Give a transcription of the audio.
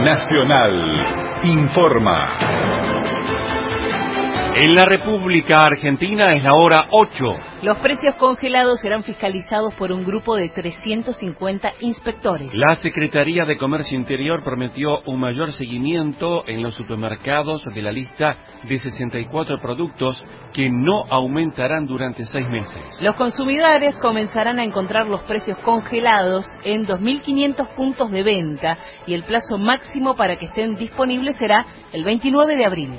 Nacional informa. En la República Argentina es la hora 8. Los precios congelados serán fiscalizados por un grupo de 350 inspectores. La Secretaría de Comercio Interior prometió un mayor seguimiento en los supermercados de la lista de 64 productos que no aumentarán durante 6 meses. Los consumidores comenzarán a encontrar los precios congelados en 2.500 puntos de venta y el plazo máximo para que estén disponibles será el 29 de abril.